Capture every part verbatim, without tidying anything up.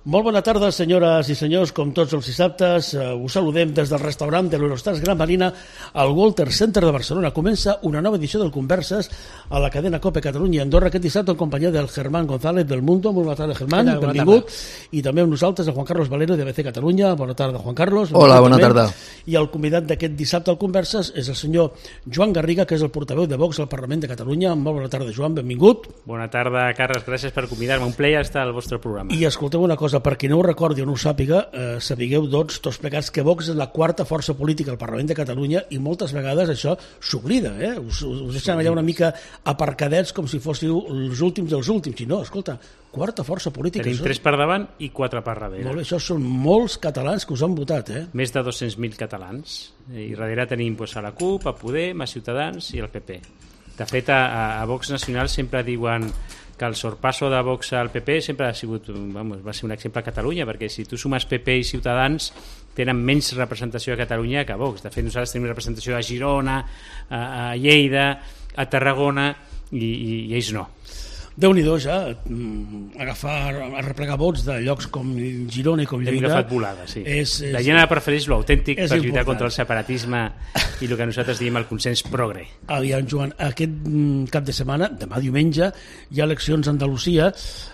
Molt bona tarda, senyores i senyors, com tots els dissabtes. Uh, us saludem des del restaurant de l'Eurostars Gran Marina al Walter Center de Barcelona. Comença una nova edició del Converses a la cadena COPE Catalunya i Andorra aquest dissabte en companyia del Germán González del Mundo. Molt bona tarda, Germán, Hola, benvingut. I també amb nosaltres el Juan Carlos Valero de A B C Catalunya. Bona tarda, Juan Carlos. Hola, bona tarda. I el convidat d'aquest dissabte al Converses és el senyor Joan Garriga, que és el portaveu de Vox al Parlament de Catalunya. Molt bona tarda, Joan, benvingut. Bona tarda, Carles, gràcies per convidar-me. Un plaer estar al vostre programa. I escolteu una cosa, per qui no ho recordi o no ho sàpiga, eh, sapigueu doncs, tots plegats, que Vox és la quarta força política al Parlament de Catalunya i moltes vegades això s'oblida, eh? Us, us deixem allà una mica aparcadets com si fóssiu els últims dels últims. I no, escolta, quarta força política. Tenim tres per davant i quatre per darrere. Molt bé, això són molts catalans que us han votat, eh? Més de dos-cents mil catalans. I darrere tenim pues, a la CUP, a Podem, a Ciutadans i al P P. De fet, a, a Vox Nacional sempre diuen que el sorpasso de Vox al P P sempre ha sigut, vamos, va ser un exemple a Catalunya, perquè si tu sumes P P i Ciutadans tenen menys representació a Catalunya que a Vox. De fet, nosaltres tenim representació a Girona, a, a Lleida, a Tarragona i, i, i ells no. Déu-n'hi-do ja, agafar, arreplegar vots de llocs com Girona i com Lleida. Hem agafat volada, sí. És, és, la gent prefereix l'autèntic per lluitar important. Contra el separatisme i el que nosaltres diem el consens progre. Aviam, Joan, aquest cap de setmana, demà diumenge, hi ha eleccions a Andalusia.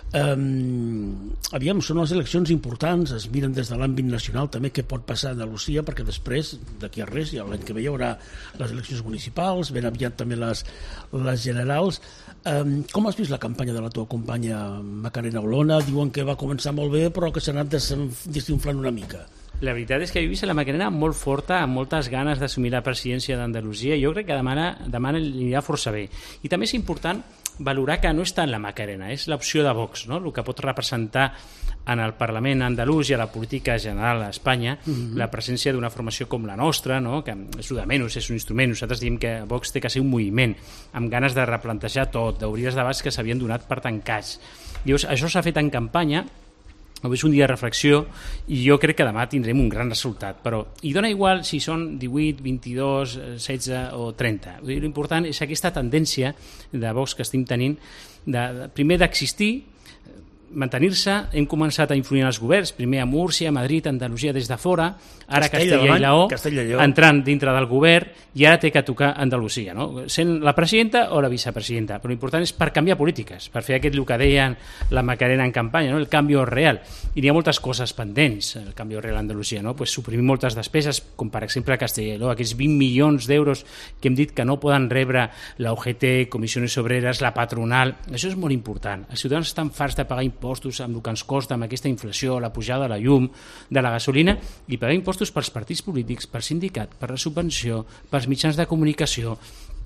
Um, aviam, són les eleccions importants, es miren des de l'àmbit nacional també què pot passar a Andalusia, perquè després, d'aquí a res, ja l'any que ve hi haurà les eleccions municipals, ben aviat també les, les generals. Um, com has vist la campanya de la teva companya Macarena Olona? Diuen que va començar molt bé, però que s'ha anat desinflant una mica. La veritat és que he vist la Macarena molt forta, amb moltes ganes d'assumir la presidència d'Andalusia. Jo crec que demana, demana li anirà força bé. I també és important valorar que no està en la Macarena, és l'opció de Vox, no? El que pot representar en el Parlament andalús i a la política general a Espanya, mm-hmm. la presència d'una formació com la nostra, no? Que és el de menys, és un instrument. Nosaltres diem que Vox té que ser un moviment amb ganes de replantejar tot, d'obrir els debats que s'havien donat per tancats. Llavors, això s'ha fet en campanya. És un dia de reflexió i jo crec que demà tindrem un gran resultat, però hi dona igual si són divuit, vint-i-dos, setze o trenta. L'important és aquesta tendència de Vox que estem tenint, de, de, primer d'existir, mantenir-se. Hem començat a influir en els governs, primer a Múrcia, a Madrid, a Andalusia des de fora, ara Castella, Castella i Lleó, Castella i Lleó, entrant dintre del govern, i ara té que tocar Andalusia, no? Sent la presidenta o la vicepresidenta, però l'important és per canviar polítiques, per fer aquest el que deien la Macarena en campanya, no? El canvi real, i n'hi ha moltes coses pendents, el canvi real a Andalusia, no? Pues suprimir moltes despeses, com per exemple a Castella i Lleó, aquells vint milions d'euros que hem dit que no poden rebre la U G T, Comissions Obreres, la patronal. Això és molt important. Els ciutadans estan farts de pagar impostos impostos amb el que ens costa, amb aquesta inflació, la pujada de la llum, de la gasolina, i pagar impostos pels partits polítics, per sindicat, per la subvenció, pels mitjans de comunicació.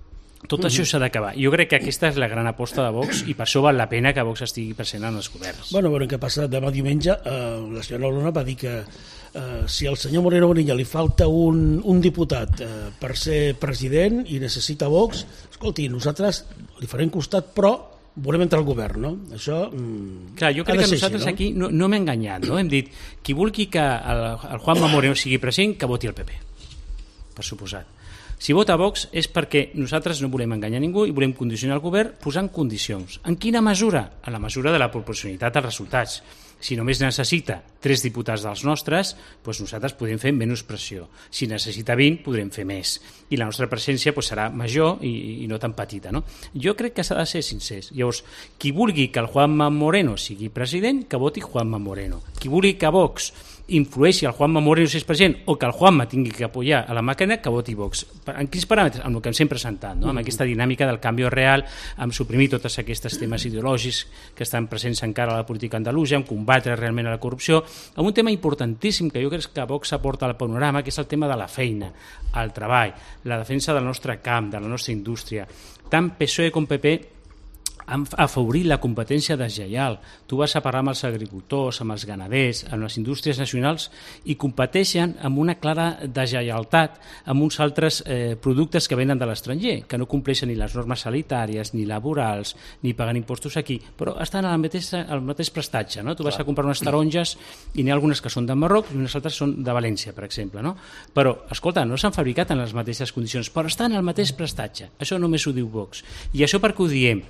Tot això s'ha d'acabar. Jo crec que aquesta és la gran aposta de Vox i per això val la pena que Vox estigui present en els governs. Bueno, veurem què passa demà diumenge. Uh, la senyora Olona va dir que uh, si al senyor Moreno Bonilla li falta un, un diputat uh, per ser president i necessita Vox, escolti, nosaltres li farem costat, però volem entrar al govern, no? Això mm, clar, jo crec que nosaltres així, no? Aquí no, no m'he enganyat, no? Hem dit, qui vulgui que el, el Juanma Moreno sigui president, que voti el P P, per suposat. Si vota Vox és perquè nosaltres no volem enganyar ningú i volem condicionar el govern posant condicions. En quina mesura? En la mesura de la proporcionalitat dels resultats. Si només necessita tres diputats dels nostres, doncs nosaltres podem fer menys pressió. Si necessita vint, podrem fer més. I la nostra presència doncs, serà major i, i no tan petita. No? Jo crec que s'ha de ser sincers. Llavors, qui vulgui que el Juanma Moreno sigui president, que voti Juanma Moreno. Qui vulgui que Vox influeixi el Juanma Moreno si és president o que el Juanma tingui que apoyar a la Macarena, que voti Vox. En quins paràmetres? Amb el que ens hem presentat, no? Amb aquesta dinàmica del canvi real, amb suprimir tots aquests temes ideològics que estan presents encara a la política andalusa, amb combatre realment a la corrupció, amb un tema importantíssim que jo crec que Vox aporta al panorama, que és el tema de la feina, el treball, la defensa del nostre camp, de la nostra indústria. Tant P S O E com P P han afavorit la competència deslleial. Tu vas a parlar amb els agricultors, amb els ganaders, amb les indústries nacionals i competeixen amb una clara deslleialtat amb uns altres eh, productes que venen de l'estranger, que no compleixen ni les normes sanitàries, ni laborals, ni paguen impostos aquí, però estan al mateix, al mateix prestatge. No? Tu vas a comprar unes taronges i n'hi ha algunes que són de Marroc i unes altres són de València, per exemple. No? Però, escolta, no s'han fabricat en les mateixes condicions, però estan al mateix prestatge. Això només ho diu Vox. I això per què ho diem? Per un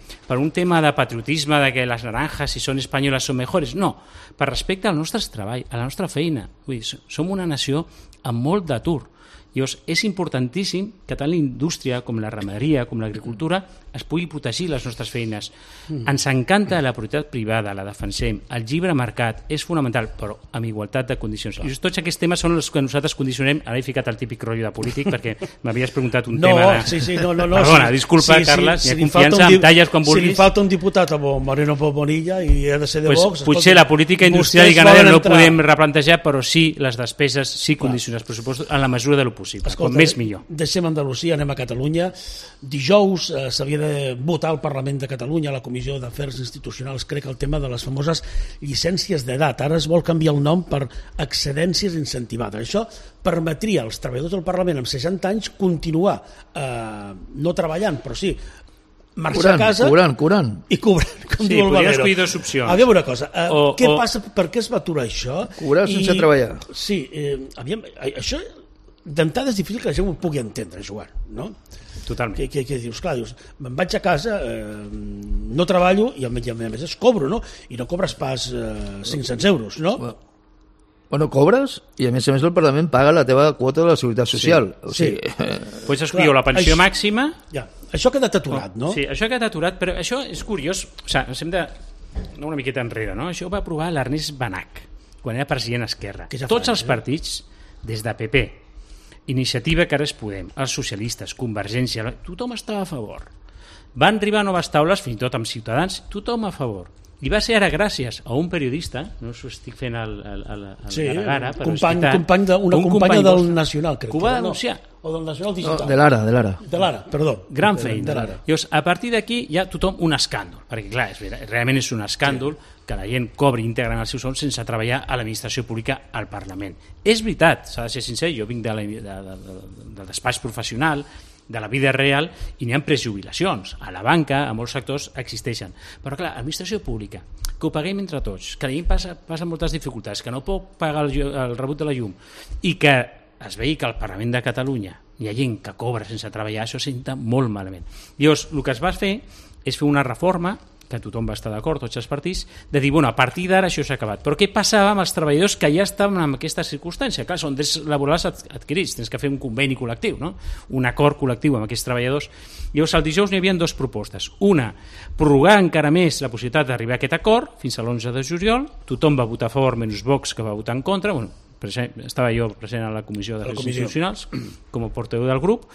un tema de patriotisme, de que les naranjas, si són espanyoles, són mejores. No, per respecte al nostre treball, a la nostra feina. Vull dir, som una nació amb molt d'atur. Llavors, és importantíssim que tant la indústria com la ramaderia, com l'agricultura, es pugui protegir les nostres feines. Mm. Ens encanta la propietat privada, la defensem, el lliure mercat és fonamental, però amb igualtat de condicions. I tots aquests temes són els que nosaltres condicionem. Ara he ficat el típic rotllo de polític perquè m'havies preguntat un no, tema de... Sí, sí, no, no, no, Perdona, sí, disculpa, sí, Carles, sí, hi ha si confiança, em talles quan vulguis. Si li falta un diputat a Moreno Bonilla i ha de ser de pues, Vox... Potser la política industrial i ganadera no ho podem replantejar, però sí les despeses, sí condicionar els pressupostos en la mesura de lo possible. Escolta, com més millor. Deixem Andalusia, anem a Catalunya. Dijous eh, s'havia de votar al Parlament de Catalunya, a la Comissió d'Afers Institucionals, crec, el tema de les famoses llicències d'edat. Ara es vol canviar el nom per excedències incentivades. Això permetria als treballadors del Parlament amb seixanta anys continuar eh, no treballant, però sí marxar curant, a casa curant, curant. i cobrant, com sí, diu el Valero. Sí, podries escollir dues opcions. Aviam una cosa, eh, o, què o... passa, per què es va aturar això? Cobrar sense I... treballar. Sí, eh, aviam, això d'entrada és difícil que la gent ho pugui entendre, Joan, no? Totalment. Que, que, que dius, clar, dius, me'n vaig a casa, eh, no treballo i a més, a més es cobro, no? I no cobres pas eh, cinc-cents euros, no? Bueno. Bueno, cobres i a més a més el Parlament paga la teva quota de la Seguretat Social. Sí, o sigui, sí. Pots escollir la pensió això, màxima... Ja, això ha quedat aturat, no? Sí, això ha quedat aturat, però això és curiós. O sigui, ens hem de... No una miqueta enrere, no? Això ho va aprovar l'Ernest Benach, quan era president Esquerra. Ja Tots els partits, des de P P, Iniciativa que ara es Podem, els socialistes, Convergència, tothom estava a favor. Van arribar a noves taules, fins i tot amb Ciutadans, tothom a favor. I va ser ara gràcies a un periodista, no us ho estic fent al, al, al, al sí, gara, però company, és company de, una un companya company del vostre, Nacional, crec. Que ho va no, denunciar. O del Nacional Digital. No, de l'Ara, de l'Ara. De l'Ara, perdó. Gran de, feina. De l'Ara. Llavors, a partir d'aquí hi ha tothom un escàndol, perquè clar, és, realment és un escàndol sí. que la gent cobri íntegrament els seus sous sense treballar a l'administració pública al Parlament. És veritat, s'ha de ser sincer, jo vinc de la, de, de, de, del despatx professional, de la vida real, i n'hi ha prejubilacions. A la banca, a molts sectors, existeixen. Però clar, l'administració pública, que ho paguem entre tots, que la gent passa, passa moltes dificultats, que no pot pagar el, el rebut de la llum, i que es vegi que al Parlament de Catalunya hi ha gent que cobra sense treballar, això senta molt malament. Llavors, el que es va fer és fer una reforma, que tothom va estar d'acord, tots els partits, de dir, bueno, a partir d'ara això s'ha acabat. Però què passava amb els treballadors que ja estaven en aquesta circumstància? Clar, són drets laborals adquirits, tens que fer un conveni col·lectiu, no? Un acord col·lectiu amb aquests treballadors. Llavors, el dijous n'hi havia dues propostes. Una, prorrogar encara més la possibilitat d'arribar a aquest acord fins a l'onze de juliol. Tothom va votar a favor, menys Vox, que va votar en contra. Bueno, estava jo present a la Comissió de Drets Institucionals com a portaveu del grup,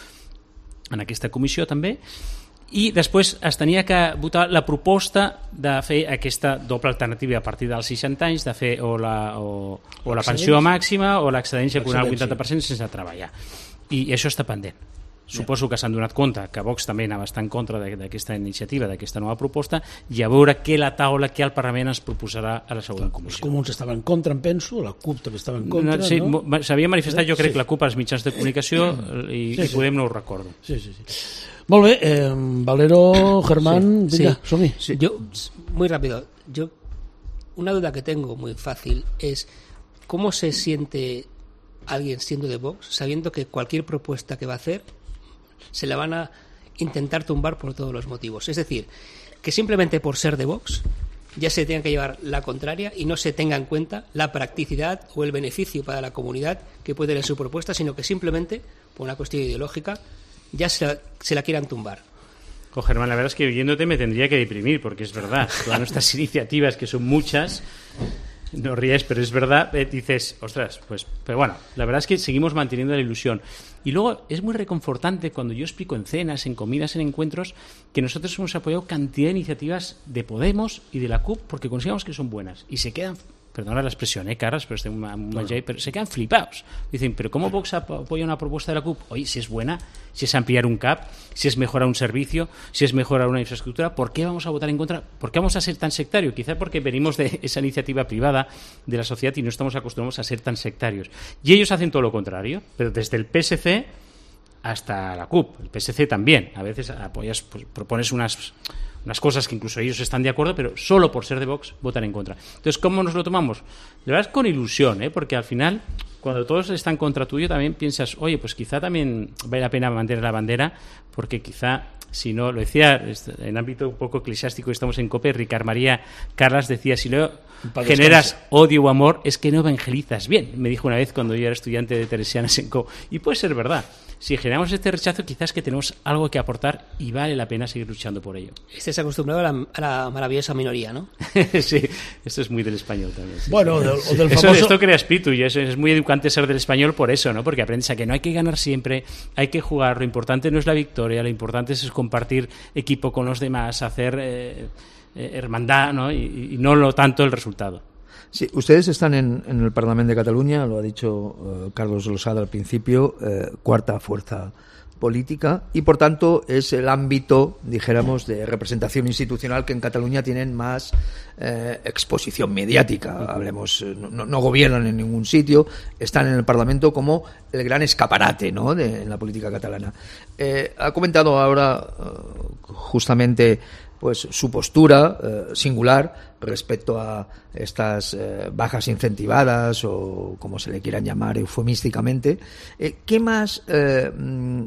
en aquesta comissió també, i després es tenia que votar la proposta de fer aquesta doble alternativa a partir dels seixanta anys, de fer o la, o, o la pensió màxima o l'excedència que el vuitanta per cent sense treballar. I això està pendent. Suposo que s'han donat compte que Vox també anava a estar en contra d'aquesta iniciativa, d'aquesta nova proposta, i a veure què la taula, què el Parlament ens proposarà a la següent comissió. Els comuns estaven en contra, em penso, la CUP també estava en contra, no? Sí, no? S'havia manifestat, jo crec, sí. la CUP als mitjans de comunicació i, sí, sí. i Podem no ho recordo. Sí, sí, sí. Molt bé, eh, Valero, Germán, sí, venga, sí. som-hi. Sí. Yo, muy rápido, yo una duda que tengo muy fácil es cómo se siente alguien siendo de Vox sabiendo que cualquier propuesta que va a hacer se la van a intentar tumbar por todos los motivos. Es decir, que simplemente por ser de Vox ya se tenga que llevar la contraria y no se tenga en cuenta la practicidad o el beneficio para la comunidad que puede tener su propuesta, sino que simplemente, por una cuestión ideológica, ya se la, se la quieran tumbar. Oh, Germán, la verdad es que oyéndote me tendría que deprimir, porque es verdad, todas nuestras iniciativas, que son muchas, no ríes, pero es verdad, eh, dices, ostras, pues, pero bueno, la verdad es que seguimos manteniendo la ilusión. Y luego es muy reconfortante cuando yo explico en cenas, en comidas, en encuentros, que nosotros hemos apoyado cantidad de iniciativas de Podemos y de la CUP porque consideramos que son buenas y se quedan, perdona la expresión, ¿eh, Carras? Pero, este, un, un no. pero se quedan flipados. Dicen, ¿pero cómo Vox apoya una propuesta de la CUP? Oye, si es buena, si es ampliar un C A P, si es mejorar un servicio, si es mejorar una infraestructura, ¿por qué vamos a votar en contra? ¿Por qué vamos a ser tan sectarios? Quizá porque venimos de esa iniciativa privada de la sociedad y no estamos acostumbrados a ser tan sectarios. Y ellos hacen todo lo contrario, pero desde el P S C hasta la CUP. El P S C también. A veces apoyas, pues, propones unas... unas cosas que incluso ellos están de acuerdo, pero solo por ser de Vox votan en contra. Entonces, ¿cómo nos lo tomamos? La verdad es con ilusión, ¿eh? Porque al final, cuando todos están contra tuyo, también piensas, oye, pues quizá también vale la pena mantener la bandera, porque quizá sino, lo decía en ámbito un poco eclesiástico, estamos en COPE, Ricard María Carlas decía, si no generas odio o amor, es que no evangelizas bien, me dijo una vez cuando yo era estudiante de Teresianas en COPE, y puede ser verdad. Si generamos este rechazo, quizás que tenemos algo que aportar y vale la pena seguir luchando por ello. Estés acostumbrado a la, a la maravillosa minoría, ¿no? Sí, esto es muy del español también. Sí, bueno, sí. O del, o del eso, famoso... esto crea espíritu y eso es muy educante ser del español por eso, ¿no? Porque aprendes a que no hay que ganar siempre, hay que jugar, lo importante no es la victoria, lo importante es compartir equipo con los demás, hacer eh, eh, hermandad, ¿no? Y, y no lo tanto el resultado. Sí, ustedes están en, en el Parlamento de Cataluña, lo ha dicho uh, Carlos Losada al principio, eh, cuarta fuerza política, y por tanto es el ámbito, dijéramos, de representación institucional que en Cataluña tienen más eh, exposición mediática. Hablemos, no, no gobiernan en ningún sitio, están en el Parlamento como el gran escaparate, ¿no?, de en la política catalana. Eh, ha comentado ahora uh, justamente pues su postura eh, singular respecto a estas eh, bajas incentivadas o como se le quieran llamar eufemísticamente. Eh, ¿Qué más eh, mm,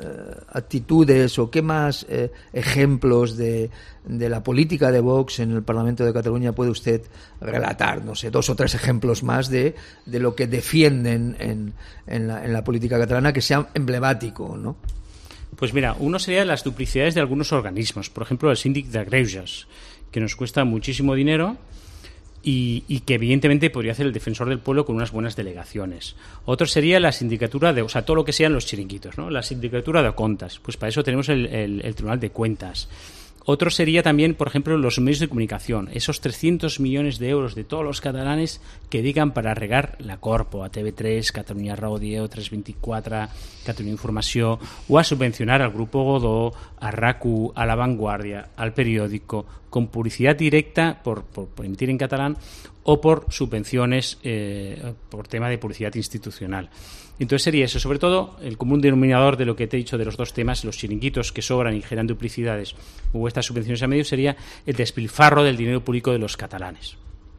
actitudes o qué más eh, ejemplos de, de la política de Vox en el Parlamento de Cataluña puede usted relatar? No sé, dos o tres ejemplos más de, de lo que defienden en, en, la, en la política catalana que sea emblemático, ¿no? Pues mira, uno sería las duplicidades de algunos organismos, por ejemplo el Síndic de Greuges, que nos cuesta muchísimo dinero y, y que evidentemente podría hacer el defensor del pueblo con unas buenas delegaciones. Otro sería la sindicatura de, o sea, todo lo que sean los chiringuitos, ¿no? La sindicatura de Contas, pues para eso tenemos el, el, el Tribunal de Cuentas. Otro sería también, por ejemplo, los medios de comunicación, esos trescientos millones de euros de todos los catalanes que digan para regar la Corpo, a T V tres, Catalunya Ràdio, tres veinticuatro, Catalunya Informació, o a subvencionar al Grupo Godó, a R A C U, a La Vanguardia, al periódico, con publicidad directa por, por, por emitir en catalán o por subvenciones eh, por tema de publicidad institucional. Entonces sería eso, sobre todo el común denominador de lo que te he dicho de los dos temas, los chiringuitos que sobran y generan duplicidades o estas subvenciones a medios, sería el despilfarro del dinero público de los catalanes.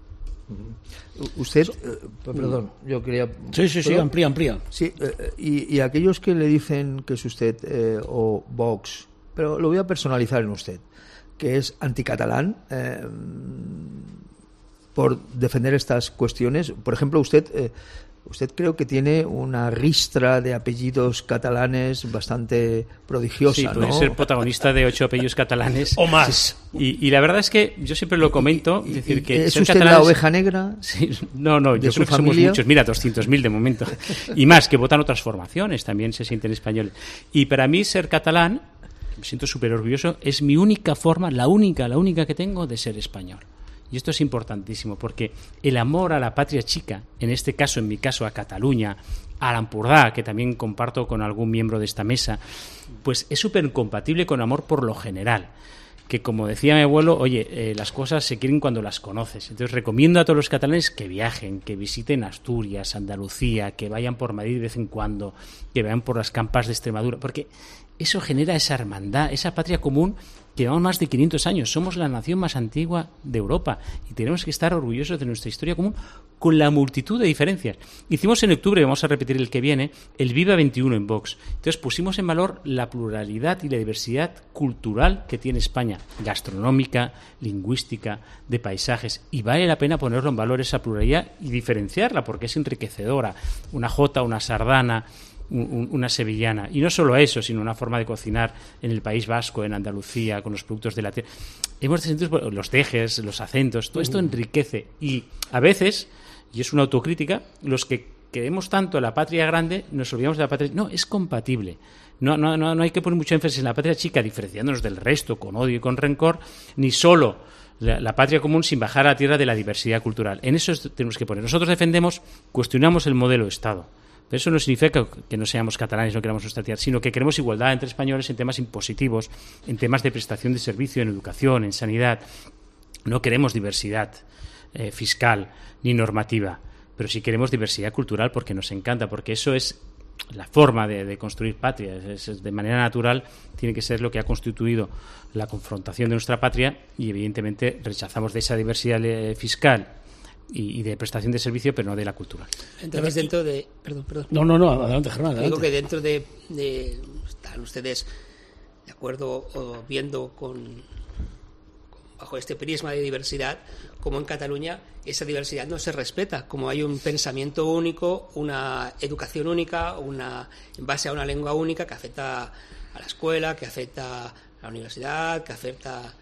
Usted, eh, perdón, yo quería... Sí, sí, sí, amplía, amplía. Sí, eh, y, y aquellos que le dicen que es usted eh, o Vox, pero lo voy a personalizar en usted, que es anticatalán, eh, por defender estas cuestiones. Por ejemplo, usted... Eh, Usted creo que tiene una ristra de apellidos catalanes bastante prodigiosa, sí, puede ¿no? ser protagonista de ocho apellidos catalanes. O más. Y, y la verdad es que yo siempre lo comento. Y, y, decir que ¿Es ser usted catalanes... la oveja negra? Sí, no, no, yo creo que familia? somos muchos. Mira, doscientos mil de momento. Y más, que votan otras formaciones, también se sienten españoles. Y para mí ser catalán, me siento súper orgulloso, es mi única forma, la única, la única que tengo de ser español. Y esto es importantísimo, porque el amor a la patria chica, en este caso, en mi caso, a Cataluña, a Lampurdá, que también comparto con algún miembro de esta mesa, pues es súper compatible con amor por lo general. Que, como decía mi abuelo, oye, eh, las cosas se quieren cuando las conoces. Entonces recomiendo a todos los catalanes que viajen, que visiten Asturias, Andalucía, que vayan por Madrid de vez en cuando, que vayan por las campas de Extremadura, porque eso genera esa hermandad, esa patria común. Llevamos más de quinientos años, somos la nación más antigua de Europa y tenemos que estar orgullosos de nuestra historia común con la multitud de diferencias. Hicimos en octubre, vamos a repetir el que viene, el Viva veintiuno en Vox. Entonces pusimos en valor la pluralidad y la diversidad cultural que tiene España, gastronómica, lingüística, de paisajes, y vale la pena ponerlo en valor esa pluralidad y diferenciarla porque es enriquecedora. Una jota, una sardana, una sevillana, y no solo eso, sino una forma de cocinar en el País Vasco, en Andalucía, con los productos de la tierra. Hemos sentido los dejes, los acentos, todo esto enriquece, y a veces, y es una autocrítica, los que queremos tanto a la patria grande nos olvidamos de la patria. No, es compatible. No, no, no, no hay que poner mucho énfasis en la patria chica diferenciándonos del resto con odio y con rencor, ni solo la, la patria común sin bajar a la tierra de la diversidad cultural. En eso tenemos que poner. Nosotros defendemos, cuestionamos el modelo de Estado. Pero eso no significa que no seamos catalanes, no queramos nuestra tierra, sino que queremos igualdad entre españoles en temas impositivos, en temas de prestación de servicio, en educación, en sanidad. No queremos diversidad eh, fiscal ni normativa, pero sí queremos diversidad cultural porque nos encanta, porque eso es la forma de, de construir patria. Es, es, de manera natural tiene que ser lo que ha constituido la confrontación de nuestra patria, y evidentemente rechazamos de esa diversidad eh, fiscal y de prestación de servicio, pero no de la cultura. Entonces, dentro de... Perdón, perdón. No, no, no, adelante, Germán, adelante. Digo que dentro de, de... Están ustedes de acuerdo o viendo con, bajo este prisma de diversidad, como en Cataluña esa diversidad no se respeta, como hay un pensamiento único, una educación única, una en base a una lengua única que afecta a la escuela, que afecta a la universidad, que afecta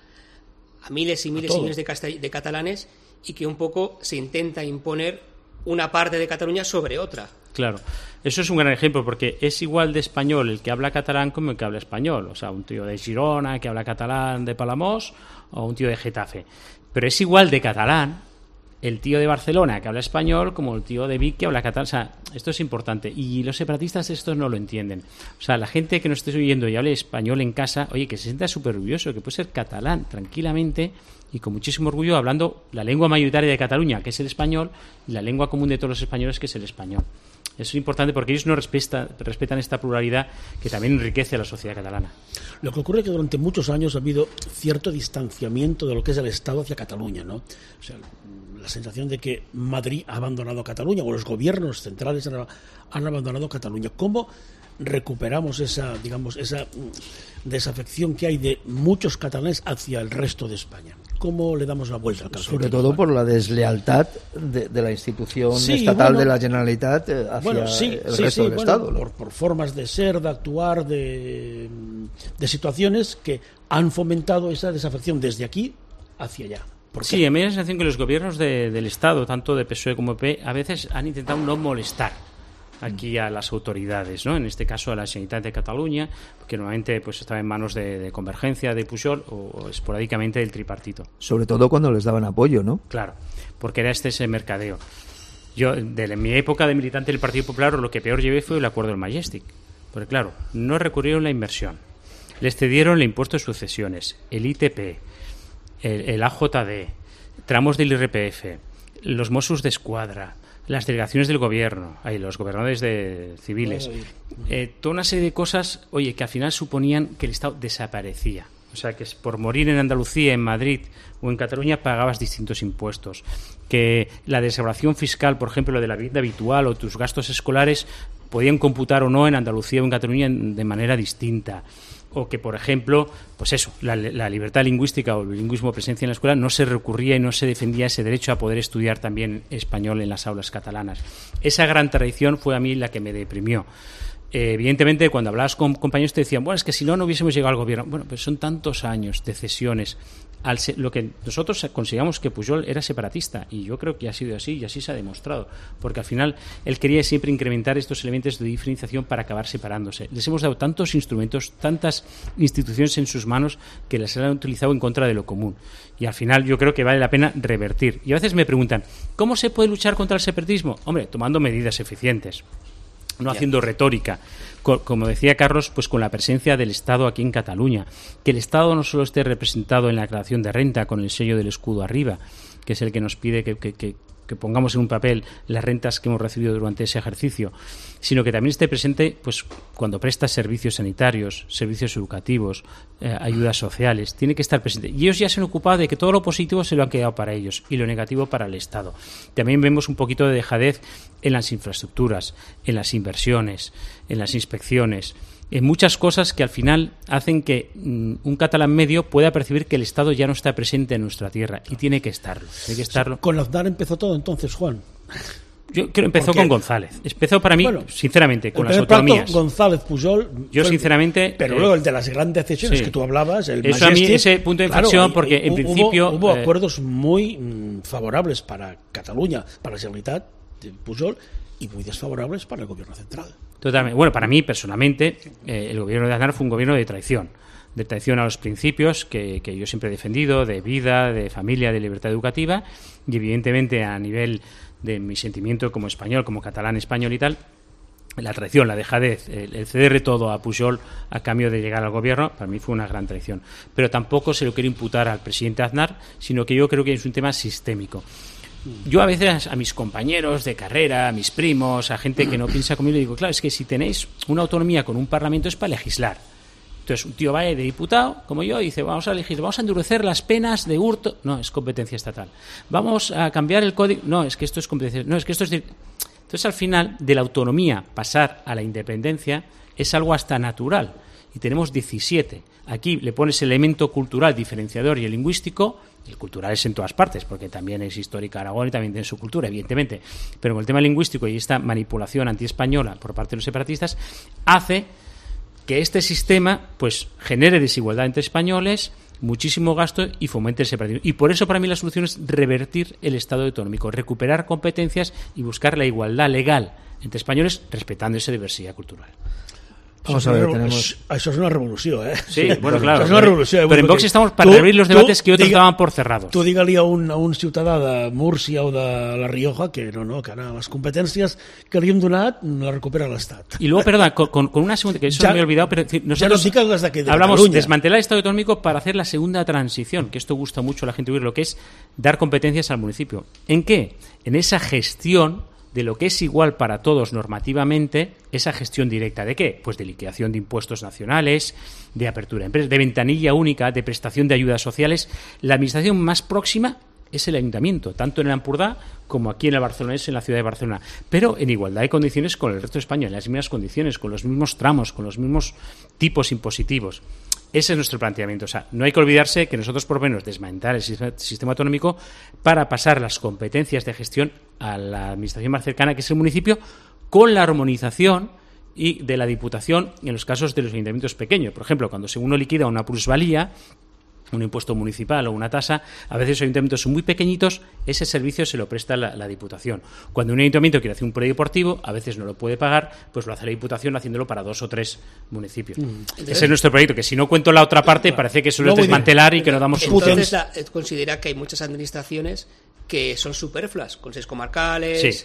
a miles y miles y miles de, casta- de catalanes, y que un poco se intenta imponer una parte de Cataluña sobre otra. Claro, eso es un gran ejemplo, porque es igual de español el que habla catalán como el que habla español. O sea, un tío de Girona que habla catalán de Palamós o un tío de Getafe. Pero es igual de catalán el tío de Barcelona que habla español como el tío de Vic que habla catalán. O sea, esto es importante. Y los separatistas estos no lo entienden. O sea, la gente que nos esté oyendo y hable español en casa, oye, que se sienta súper orgulloso, que puede ser catalán tranquilamente y con muchísimo orgullo hablando la lengua mayoritaria de Cataluña, que es el español, y la lengua común de todos los españoles, que es el español. Eso es importante porque ellos no respeta, respetan esta pluralidad que también enriquece a la sociedad catalana. Lo que ocurre es que durante muchos años ha habido cierto distanciamiento de lo que es el Estado hacia Cataluña, ¿no? O sea, la sensación de que Madrid ha abandonado Cataluña, o los gobiernos centrales han, han abandonado Cataluña. ¿Cómo recuperamos esa, digamos, esa desafección que hay de muchos catalanes hacia el resto de España? ¿Cómo le damos la vuelta al calcetín? Sobre todo por la deslealtad de, de la institución sí, estatal bueno, de la Generalitat hacia bueno, sí, el sí, resto sí, del bueno, Estado, ¿no? Por, por formas de ser, de actuar, de, de situaciones que han fomentado esa desafección desde aquí hacia allá. ¿Por qué? Sí, a mí me da la sensación que los gobiernos de, del Estado, tanto de P S O E como P P, a veces han intentado no molestar aquí a las autoridades, ¿no? En este caso a la Generalitat de Cataluña, que normalmente pues estaba en manos de, de Convergencia, de Pujol, o, o esporádicamente del tripartito. Sobre todo cuando les daban apoyo, ¿no? Claro, porque era este ese mercadeo. Yo, de mi época de militante del Partido Popular, lo que peor llevé fue el acuerdo del Majestic. Porque claro, no recurrieron la inversión, les cedieron el impuesto de sucesiones, el I T P, el, el A J D, tramos del I R P F, los Mossos de Escuadra, las delegaciones del gobierno, ahí, los gobernadores de civiles, eh, toda una serie de cosas, oye, que al final suponían que el Estado desaparecía. O sea, que por morir en Andalucía, en Madrid o en Cataluña pagabas distintos impuestos. Que la desgravación fiscal, por ejemplo, lo de la vivienda habitual o tus gastos escolares, podían computar o no en Andalucía o en Cataluña de manera distinta. O que, por ejemplo, pues eso, la, la libertad lingüística o el bilingüismo presencia en la escuela no se recurría y no se defendía ese derecho a poder estudiar también español en las aulas catalanas. Esa gran tradición fue a mí la que me deprimió. Eh, evidentemente, cuando hablabas con compañeros te decían, bueno, es que si no, no hubiésemos llegado al gobierno. Bueno, pero son tantos años de cesiones. Al se- lo que nosotros consideramos que Pujol era separatista, y yo creo que ha sido así y así se ha demostrado, porque al final él quería siempre incrementar estos elementos de diferenciación para acabar separándose. Les hemos dado tantos instrumentos, tantas instituciones en sus manos que las han utilizado en contra de lo común, y al final yo creo que vale la pena revertir. Y a veces me preguntan, ¿cómo se puede luchar contra el separatismo? Hombre, tomando medidas eficientes, no haciendo retórica, como decía Carlos, pues con la presencia del Estado aquí en Cataluña, que el Estado no solo esté representado en la declaración de renta con el sello del escudo arriba, que es el que nos pide que, que, que, que pongamos en un papel las rentas que hemos recibido durante ese ejercicio, sino que también esté presente pues cuando presta servicios sanitarios, servicios educativos, eh, ayudas sociales, tiene que estar presente. Y ellos ya se han ocupado de que todo lo positivo se lo han quedado para ellos y lo negativo para el Estado. También vemos un poquito de dejadez en las infraestructuras, en las inversiones, en las inspecciones, en muchas cosas que al final hacen que mm, un catalán medio pueda percibir que el Estado ya no está presente en nuestra tierra, y tiene que estarlo. Tiene que estarlo. Con Aznar empezó todo entonces, Juan. Yo creo que empezó Porque, con González. Empezó para mí, bueno, sinceramente, con el las primer plato, autonomías. González, Pujol. Yo, fue, sinceramente. Pero eh, luego el de las grandes cesiones sí. que tú hablabas, el Eso a mí, Majestic, ese punto de inflexión, claro, porque en hubo, principio. Hubo eh, acuerdos muy mm, favorables para Cataluña, para la Generalitat de Pujol, y muy desfavorables para el gobierno central. Totalmente. Bueno, para mí, personalmente, eh, el gobierno de Aznar fue un gobierno de traición. De traición a los principios que, que yo siempre he defendido, de vida, de familia, de libertad educativa, y evidentemente a nivel de mi sentimiento como español, como catalán español y tal, la traición, la dejadez, el, el ceder todo a Pujol a cambio de llegar al gobierno, para mí fue una gran traición. Pero tampoco se lo quiero imputar al presidente Aznar, sino que yo creo que es un tema sistémico. Yo a veces a mis compañeros de carrera, a mis primos, a gente que no piensa conmigo, le digo, claro, es que si tenéis una autonomía con un parlamento es para legislar. Entonces un tío va de diputado, como yo, y dice, vamos a elegir, vamos a endurecer las penas de hurto. No, es competencia estatal. Vamos a cambiar el código. No, es que esto es competencia. No, es que esto es... Entonces, al final, de la autonomía pasar a la independencia es algo hasta natural. Y tenemos diecisiete. Aquí le pones elemento cultural diferenciador y el lingüístico. El cultural es en todas partes, porque también es histórica Aragón y también tiene su cultura, evidentemente. Pero con el tema lingüístico y esta manipulación antiespañola por parte de los separatistas hace que este sistema pues genere desigualdad entre españoles, muchísimo gasto y fomente el separatismo. Y por eso para mí la solución es revertir el Estado autonómico, recuperar competencias y buscar la igualdad legal entre españoles respetando esa diversidad cultural. Vamos a ver, tenemos... Això és una revolució, eh? Sí, bueno, claro. Això és una revolució. Eh? Pero en Vox estamos para reabrir los debates que otros daban por cerrados. Tu digue-li a un, a un ciutadà de Múrcia o de La Rioja que no, no, que ara les competències que li hem donat les recupera l'Estat. Y luego, perdón, con, con una segunda, que eso ya, me he olvidado, pero nosotros ya no digas las de aquí de hablamos Cataluña. desmantelar el Estado autonómico para hacer la segunda transición, que esto gusta mucho a la gente oír, lo que es dar competencias al municipio. ¿En qué? En esa gestión de lo que es igual para todos normativamente, esa gestión directa. ¿De qué? Pues de liquidación de impuestos nacionales, de apertura de empresas, de ventanilla única, de prestación de ayudas sociales. La administración más próxima es el ayuntamiento, tanto en el Ampurdá como aquí en el Barcelonés, en la ciudad de Barcelona, pero en igualdad de condiciones con el resto de España, en las mismas condiciones, con los mismos tramos, con los mismos tipos impositivos. Ese es nuestro planteamiento. O sea, no hay que olvidarse que nosotros proponemos desmantelar el sistema autonómico para pasar las competencias de gestión a la administración más cercana, que es el municipio, con la armonización y de la Diputación en los casos de los ayuntamientos pequeños. Por ejemplo, cuando uno liquida una plusvalía, un impuesto municipal o una tasa, a veces los ayuntamientos son muy pequeñitos, ese servicio se lo presta la, la Diputación. Cuando un ayuntamiento quiere hacer un polideportivo, a veces no lo puede pagar, pues lo hace la Diputación haciéndolo para dos o tres municipios. Mm. Ese es nuestro proyecto, que si no cuento la otra parte, parece que solo no, es desmantelar y que no damos soluciones. Entonces la, considera que hay muchas administraciones que son superfluas, consejos comarcales, sí.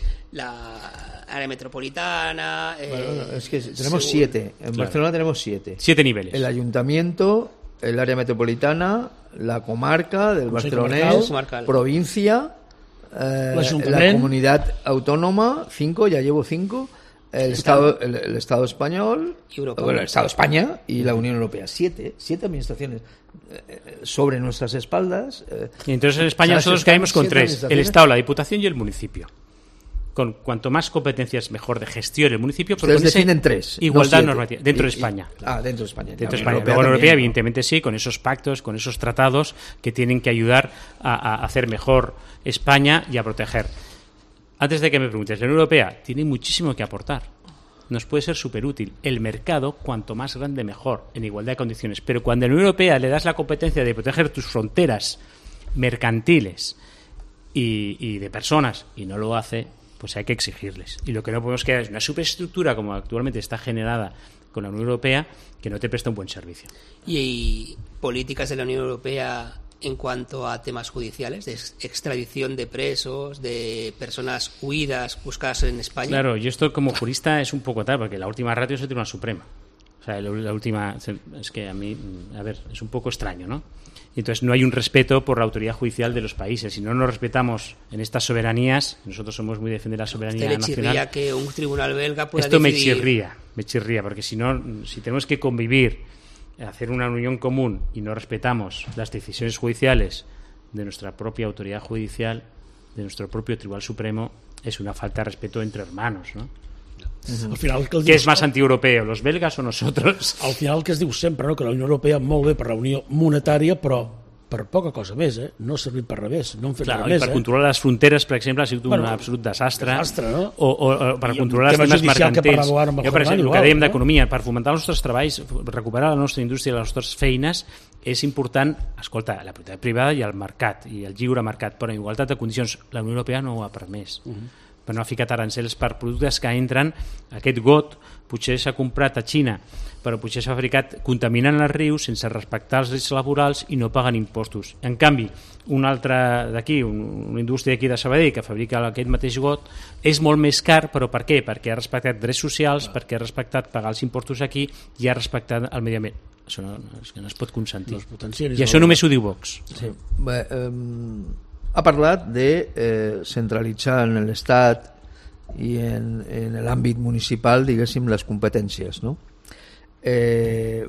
la área metropolitana... Eh, bueno, es que tenemos seguro. siete, en claro. Barcelona tenemos siete. Siete niveles. El ayuntamiento... el área metropolitana, la comarca del Barcelonés, provincia, eh, la comunidad autónoma, cinco, ya llevo cinco, el Estado, el, el Estado español, bueno, el Estado España y la Unión Europea. Siete, siete administraciones eh, sobre nuestras espaldas. Eh, y entonces en España nosotros caemos con tres, el Estado, la Diputación y el municipio. Con cuanto más competencias mejor de gestión el municipio, ustedes definen tres, igualdad no normativa dentro y, de España. Y, ah, dentro de España. Dentro de España. Luego en Europea, evidentemente sí, con esos pactos, con esos tratados que tienen que ayudar a, a hacer mejor España y a proteger. Antes de que me preguntes, la Unión Europea tiene muchísimo que aportar. Nos puede ser súper útil. El mercado, cuanto más grande, mejor, en igualdad de condiciones. Pero cuando a la Unión Europea le das la competencia de proteger tus fronteras mercantiles y, y de personas, y no lo hace, pues hay que exigirles. Y lo que no podemos quedar es una superestructura como actualmente está generada con la Unión Europea que no te presta un buen servicio. ¿Y, y políticas de la Unión Europea en cuanto a temas judiciales, de extradición de presos, de personas huidas buscadas en España? Claro, yo esto como jurista es un poco tal, porque la última ratio es el Tribunal Supremo. O sea, la última... Es que a mí, a ver, es un poco extraño, ¿no? Y entonces no hay un respeto por la autoridad judicial de los países. Si no nos respetamos en estas soberanías, nosotros somos muy defender la soberanía ¿Usted le nacional. chirría que un tribunal belga pueda Esto decidir? me chirría, me chirría, porque si no, si tenemos que convivir, hacer una unión común y no respetamos las decisiones judiciales de nuestra propia autoridad judicial, de nuestro propio Tribunal Supremo, es una falta de respeto entre hermanos, ¿no? Uh-huh. Al final, que ¿Qué és més antieuropeu, los belgas o nosotros? Al final el que es diu sempre, no? Que la Unió Europea molt bé per la unió monetària, però per poca cosa més, eh? No ha servit per res, no han fet claro, res més. Per eh? controlar les fronteres, per exemple, ha sigut bueno, un absolut desastre. desastre no? o, o, o per I controlar els temes mercantils. Jo, per exemple, el que dèiem eh? d'economia, per fomentar els nostres treballs, recuperar la nostra indústria i les nostres feines, és important, escolta, la propietat privada i el mercat, i el lliure mercat, però en igualtat de condicions, la Unió Europea no ho ha permès. Uh-huh. Però no ha ficat arancels per productes que entren. Aquest got potser s'ha comprat a Xina, però potser s'ha fabricat contaminant els rius sense respectar els drets laborals i no paguen impostos. En canvi, una altra d'aquí, una indústria d'aquí de Sabadell que fabrica aquest mateix got, és molt més car, però per què? Perquè ha respectat drets socials, perquè ha respectat pagar els impostos aquí i ha respectat el medi ambient. Això no, és que no es pot consentir. I això només ho diu Vox. Sí. Bé, um... ha parlat de eh, centralitzar en l'Estat i en, en l'àmbit municipal, diguéssim, les competències, no? Eh,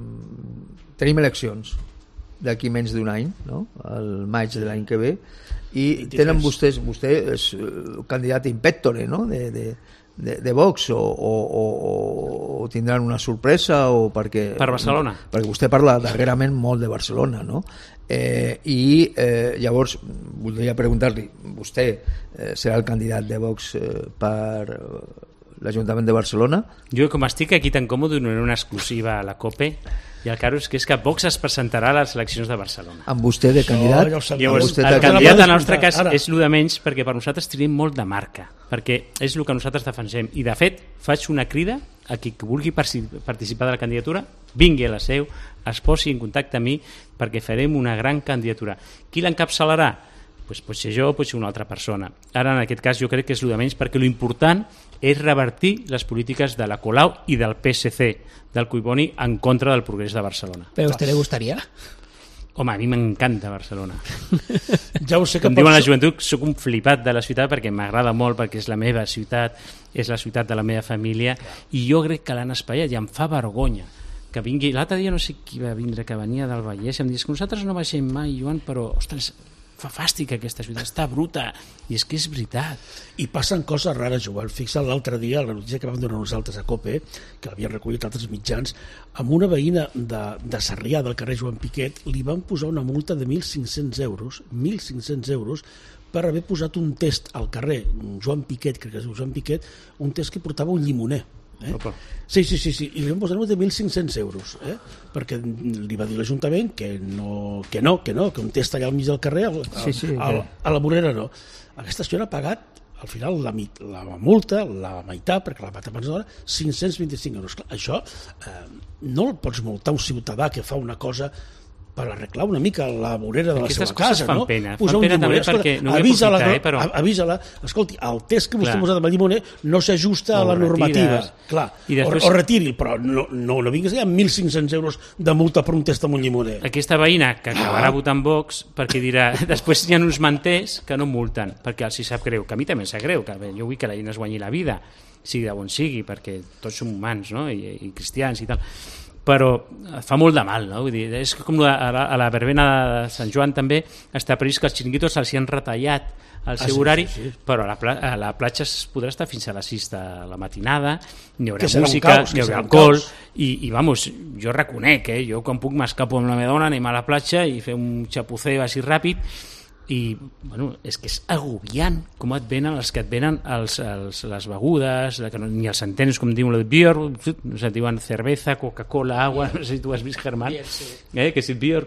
tenim eleccions d'aquí menys d'un any, no? El maig de l'any que ve, I vint-i-tres. tenen vostès, vostè és candidat impectore, no?, de, de, de, de Vox, o, o, o, o tindran una sorpresa, o perquè... Per Barcelona. Perquè vostè parla darrerament molt de Barcelona, no? Eh, I eh, llavors voldria preguntar-li, vostè eh, serà el candidat de Vox eh, per l'Ajuntament de Barcelona? Jo, com estic aquí tan còmode, donaré una exclusiva a la COPE, i el caro és que és que Vox es presentarà a les eleccions de Barcelona. Amb vostè de candidat? ja ho sabia. Llavors, vostè el de candidat Ara en el nostre cas ara. és el de menys, perquè per nosaltres tenim molt de marca, perquè és el que nosaltres defensem. I de fet, faig una crida a qui vulgui participar de la candidatura, vingui a la seu, es posi en contacte amb mi, perquè farem una gran candidatura. Qui l'encapçalarà? Pues pot ser jo, pot ser una altra persona. Ara, en aquest cas, jo crec que és el de menys, perquè l'important és revertir les polítiques de la Colau i del P S C, del Collboni, en contra del progrés de Barcelona. ¿Pero a usted le gustaría? Home, a mi m'encanta Barcelona. Ja ho sé que Com diuen pots- la joventut, sóc un flipat de la ciutat perquè m'agrada molt, perquè és la meva ciutat, és la ciutat de la meva família, i jo crec que l'han espaiat i em fa vergonya que vingui. L'altre dia no sé qui va vindre, que venia del Vallès, i em dius que nosaltres no baixem mai, Joan, però, ostres, fa fàstic aquesta ciutat, està bruta, i és que és veritat. I passen coses rares, Joan. Fixa't l'altre dia, la notícia que vam donar nosaltres a COPE, que l'havien recollit altres mitjans, amb una veïna de, de Sarrià, del carrer Joan Piquet, li van posar una multa de mil cinc-cents euros, mil cinc-cents euros, per haver posat un test al carrer Joan Piquet, crec que es diu Joan Piquet, un test que portava un llimoner. Eh? Sí, sí, sí, sí, i li van posar de mil cinc-cents euros, eh? perquè li va dir l'Ajuntament que no, que no, que no, que un test allà al mig del carrer, al, Sí, sí, al, que- a la vorera no. Aquesta senyora ha pagat al final la, mit- la multa, la meitat, perquè la va tapar d'hora, cinc-cents vint-i-cinc euros. Clar, això eh, no el pots multar un ciutadà que fa una cosa per arreglar una mica la vorera de la Aquestes seva coses casa, fan no? pena. Fan Posar un pena també llimoner, escolta, perquè no vull avisa-la, aprofitar, eh, però- a- avisa-la, escolti, el test que vostè Clar. ha posat amb el llimoner no s'ajusta a O la normativa. retires. Clar. I després- o, o retiri'l, però no, no, no vinguis amb mil cinc-cents euros de multa per un test amb un llimoner. Aquesta veïna que acabarà votant Vox perquè dirà, després hi ha uns manters que no multen, perquè els hi sap greu, que a mi també em sap greu, que bé, jo vull que la gent es guanyi la vida, sigui de on sigui, perquè tots som humans, no? I, i cristians i tal, però fa molt de mal, no? Vull dir, és com a la, a la verbena de Sant Joan també està previst que els xiringuitos se'ls hi han retallat el seu sí, horari, sí, sí. però a la, pla, a la platja es podrà estar fins a les sis de la matinada, n'hi haurà Que serà un música, caos, que n'hi serà haurà un alcohol, caos. i, i vamos, jo reconec, eh? Jo quan puc m'escapo amb la meva dona, anem a la platja i fem un xapuceo així ràpid, i bueno, és que és agobiant com et venen els que et venen els, els, les begudes, que no, ni els entens com diuen el beer, no sé, diuen cerveza, Coca-Cola, agua, no sé si tu has vist, Germán, eh, que és el beer,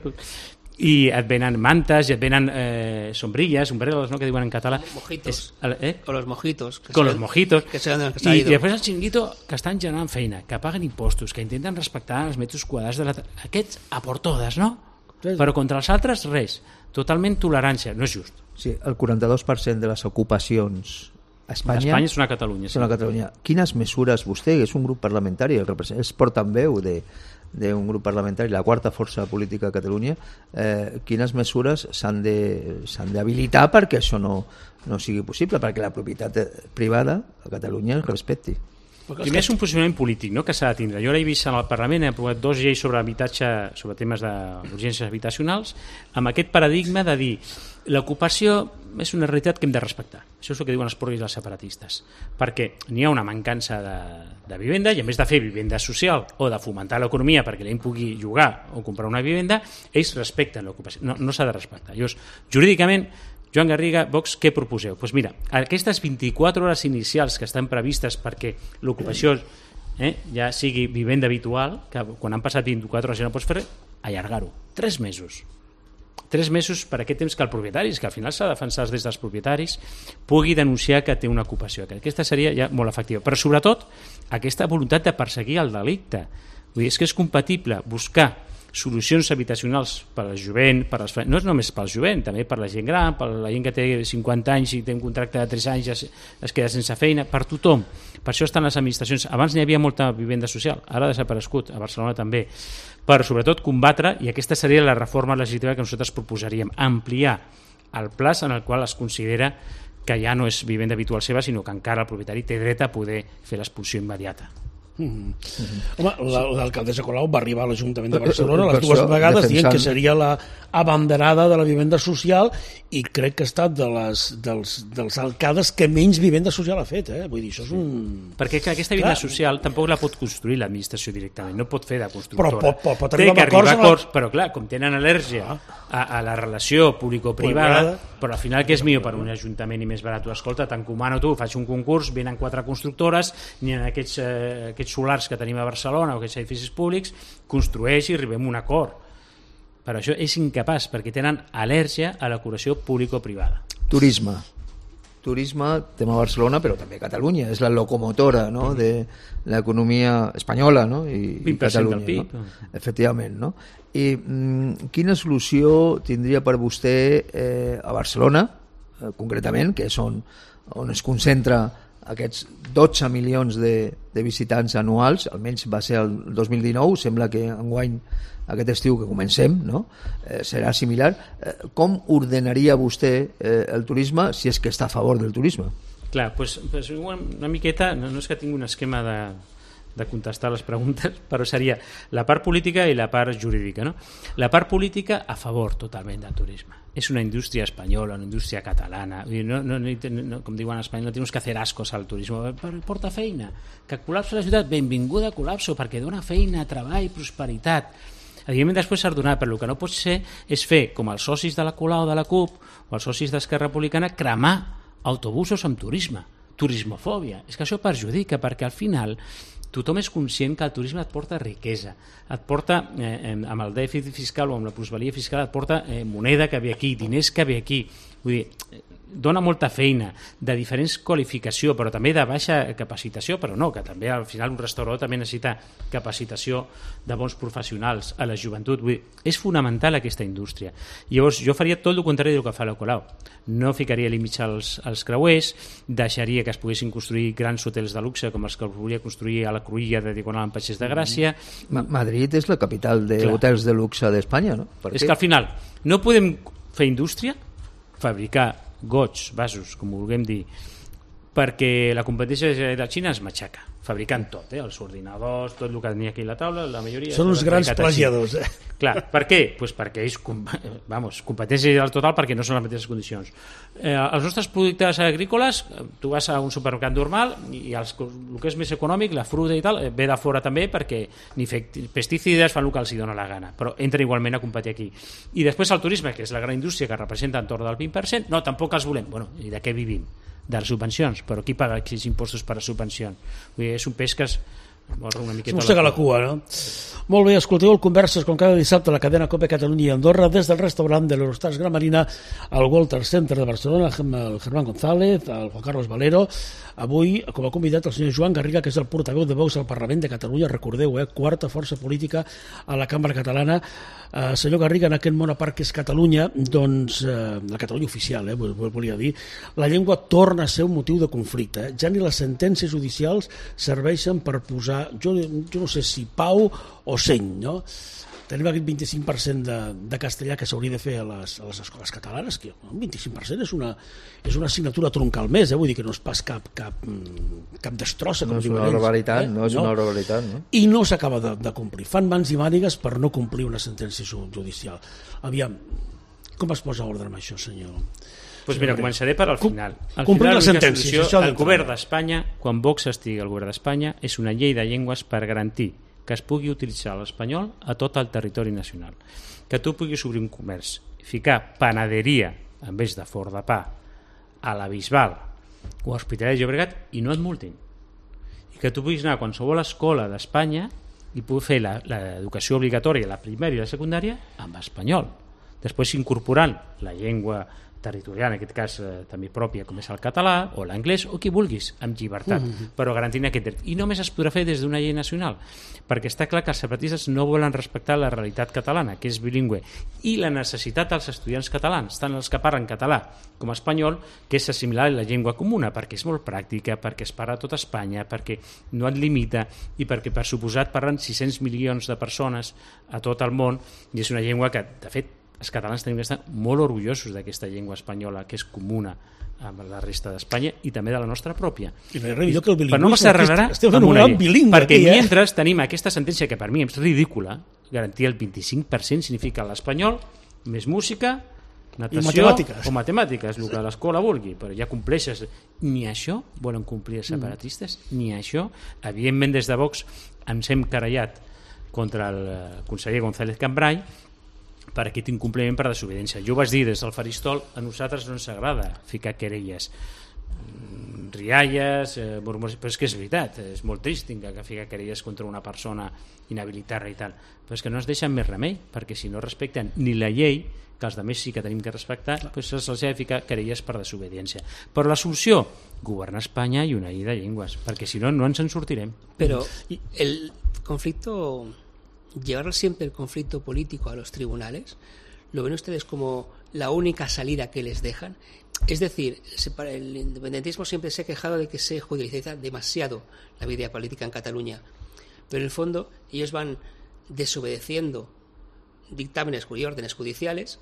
i et venen mantes, i et venen eh, sombrilles, umbrellas, no?, que diuen en català. Mojitos. És, eh? O los mojitos. Que Con sean- los mojitos. Que sean de los que se ha I, ido. i després el xinguito que estan generant feina, que paguen impostos, que intenten respectar els metres quadrats de la... Aquests a por todas, no? Sí. Però contra els altres res. Totalment tolerància. No és just. Sí, el quaranta-dos per cent de les ocupacions a Espanya, Espanya és una Catalunya. Sí. són a Catalunya. Quines mesures vostè, que és un grup parlamentari, el represent- és portaveu de d'un grup parlamentari, la quarta força política a Catalunya, eh, quines mesures s'han de- s'han d'habilitar perquè això no, no sigui possible, perquè la propietat privada a Catalunya es respecti? Primer és un posicionament polític, no?, que s'ha de tindre. Jo l'he vist al Parlament, he aprovat dos lleis sobre habitatge, sobre temes d'urgències habitacionals, amb aquest paradigma de dir l'ocupació és una realitat que hem de respectar. Això és el que diuen els porris dels separatistes. Perquè n'hi ha una mancança de, de vivenda, i a més de fer vivenda social o de fomentar l'economia perquè la gent pugui llogar o comprar una vivenda, ells respecten l'ocupació. No, no s'ha de respectar. Llavors, jurídicament, Joan Garriga, Vox, què proposeu? Doncs pues mira, aquestes vint-i-quatre hores inicials que estan previstes perquè l'ocupació eh, ja sigui vivenda habitual, que quan han passat vint-i-quatre hores ja no pots fer res, allargar-ho. Tres mesos. Tres mesos per aquest temps que el propietari, que al final s'ha de defensar des dels propietaris, pugui denunciar que té una ocupació. Aquesta seria ja molt efectiva. Però sobretot aquesta voluntat de perseguir el delicte. Vull dir, és que és compatible buscar solucions habitacionals per al jovent, per als... no és només pel jovent, també per la gent gran, per la gent que té cinquanta anys i té un contracte de tres anys i es, es queda sense feina, per tothom. Per això estan les administracions. Abans n'hi havia molta vivenda social, ara ha desaparegut, a Barcelona també, per sobretot combatre, i aquesta seria la reforma legislativa que nosaltres proposaríem, ampliar el plaç en el qual es considera que ja no és vivenda habitual seva, sinó que encara el propietari té dret a poder fer l'expulsió immediata. Mm. Mm-hmm. Home, l'alcaldessa Colau va arribar a l'Ajuntament de Barcelona Per les dues això, vegades defensant... dient que seria la abanderada de la vivenda social, i crec que ha estat de les, dels, dels alcaldes que menys vivenda social ha fet, eh? Vull dir, això és un... Perquè que aquesta vivenda Clar. social tampoc la pot construir l'administració directament, no pot fer de constructora. Però pot, pot, pot Té arribar que a acords, arribar a amb la... acords, però clar, com tenen al·lèrgia Ah. a, a la relació público-privada, Privada. però al final que és millor per un ajuntament i més barat, tu escolta, t'encomano tu, faig un concurs, venen quatre constructores, ni en aquests, eh, aquests solars que tenim a Barcelona o aquests edificis públics, construeix i arribem a un acord. Però això és incapaç, perquè tenen al·lèrgia a la curació público-privada. Turisme. Turisme, tema Barcelona, però també Catalunya. És la locomotora, no?, de l'economia espanyola, no?, i, i Catalunya. Del P I B. No? Efectivament, no? I mm, quina solució tindria per vostè eh, a Barcelona, eh, concretament, que és on, on es concentra aquests dotze milions de, de visitants anuals, almenys va ser el dos mil dinou, sembla que enguany aquest estiu que comencem, no? eh, serà similar. Eh, com ordenaria vostè eh, el turisme, si és que està a favor del turisme? Clar, doncs, pues, una miqueta, no, no és que tingui un esquema de, de contestar les preguntes, però seria la part política i la part jurídica, no? La part política, a favor totalment del turisme. És una indústria espanyola, una indústria catalana. No, no, no, com diuen en espanyol, no tenemos que hacer ascos al turisme. Porta feina. Que col·lapsa la ciutat, benvinguda a col·lapso, perquè dona feina, treball, prosperitat. Evidentment, després s'ha de donar, però el que no pot ser és fer, com els socis de la Colau o de la CUP o els socis d'Esquerra Republicana, cremar autobusos amb turisme, turismofòbia. És que això perjudica, perquè al final tothom és conscient que el turisme et porta riquesa, et porta, eh, amb el dèficit fiscal o amb la plusvalia fiscal, et porta eh, moneda que ve aquí, diners que ve aquí. Vull dir, dona molta feina, de diferents qualificació, però també de baixa capacitació, però no, que també al final un restaurador també necessita capacitació de bons professionals a la joventut. Vull dir, és fonamental aquesta indústria. Llavors, jo faria tot el contrari del que fa la Colau. No ficaria límits als, als creuers, deixaria que es poguessin construir grans hotels de luxe com els que volia construir a la Cruïlla de Diagonal amb Peixers de Gràcia. Ma Madrid és la capital de Clar. hotels de luxe d'Espanya, no? Per És què? que al final no podem fer indústria, fabricar gots, vasos, com ho vulguem dir, perquè la competència de la Xina es matxaca, fabricant tot, eh? Els ordinadors, tot el que tenia aquí a la taula, la majoria... Són uns grans plagiadors, eh? Clar, per què? Pues perquè és, vamos, competència al total perquè no són les mateixes condicions. Eh, els nostres productes agrícoles, tu vas a un supermercat normal i els, el que és més econòmic, la fruita i tal, ve de fora també perquè ni pesticides fan el que els hi dona la gana, però entren igualment a competir aquí. I després el turisme, que és la gran indústria que representa entorn del vint per cent, no, tampoc els volem. Bueno, i de què vivim? De les subvencions, però qui paga aquests impostos per a subvencions? Vull dir, és un peix que es morre una miqueta... Mossega la cua, no? Molt bé, escolteu el Converses com cada dissabte a la cadena COPE Catalunya i Andorra des del restaurant de l'Eurostars Gran Marina al Walter Center de Barcelona, el Germán González, el Juan Carlos Valero. Avui, com a convidat, el senyor Joan Garriga, que és el portaveu de Vox al Parlament de Catalunya, recordeu, eh? Quarta força política a la Cambra Catalana. Eh, senyor Garriga, en aquest món a part que és Catalunya, doncs, eh, la Catalunya oficial, eh, volia dir, la llengua torna a ser un motiu de conflicte. Eh? Ja ni les sentències judicials serveixen per posar, jo, jo no sé si pau o seny, no? Tenim aquest vint-i-cinc per cent de, de castellà que s'hauria de fer a les, a les escoles catalanes, que un vint-i-cinc per cent és una, és una assignatura troncal més, eh? Vull dir que no és pas cap, cap, cap destrossa. No és una ells, barbaritat, eh? no és no. una barbaritat, no? I no s'acaba de, de complir. Fan mans i mànigues per no complir una sentència judicial. Aviam, com es posa ordre amb això, senyor? Pues mira, començaré per al final. Al Complir final, les sentències. Solució, el govern d'Espanya, quan Vox estigui al govern d'Espanya, és una llei de llengües per garantir que es pugui utilitzar l'espanyol a tot el territori nacional. Que tu puguis obrir un comerç, ficar panaderia en vez de forn de pa a la Bisbal o a Hospitalet de Llobregat i no et multin. I que tu puguis anar a qualsevol escola d'Espanya i pugui fer l'educació obligatòria, la primària i la secundària, amb espanyol. Després incorporant la llengua territorial, en aquest cas eh, també pròpia, com és el català o l'anglès o qui vulguis, amb llibertat, mm-hmm. però garantint aquest dret. I només es podrà fer des d'una llei nacional, perquè està clar que els separatistes no volen respectar la realitat catalana, que és bilingüe, i la necessitat dels estudiants catalans, tant els que parlen català com espanyol, que és assimilar la llengua comuna, perquè és molt pràctica, perquè es parla a tot Espanya, perquè no et limita i perquè, per suposat, parlen sis-cents milions de persones a tot el món, i és una llengua que, de fet, els catalans tenim que estar molt orgullosos d'aquesta llengua espanyola que és comuna amb la resta d'Espanya i també de la nostra pròpia. I no hi ha res millor que el bilingüisme. Però no s'arreglarà amb una llei. Bilingüe, perquè aquí, eh? mentre tenim aquesta sentència que per mi és ridícula, garantir el vint-i-cinc per cent significa l'espanyol, més música, natació matemàtiques. o matemàtiques, el que l'escola vulgui, però ja compleixes. Ni això volen complir els separatistes, mm. ni això. Evidentment, des de Vox ens hem querellat contra el conseller González Cambray per aquest incompliment per desobediència. Jo ho vaig dir des del faristol, a nosaltres no ens agrada ficar querelles, rialles, eh, murmures, però és que és veritat, és molt trist que ficar querelles contra una persona inhabilitada i tal, però és que no ens deixen més remei, perquè si no respecten ni la llei, que els altres sí que tenim que respectar, doncs se'ls ha de ficar querelles per desobediència. Però la solució, governar Espanya i una llei de llengües, perquè si no, no ens en sortirem. Però el conflicto, llevar siempre el conflicto político a los tribunales, ¿lo ven ustedes como la única salida que les dejan? Es decir, el independentismo siempre se ha quejado de que se judicializa demasiado la vida política en Cataluña, pero en el fondo ellos van desobedeciendo dictámenes y órdenes judiciales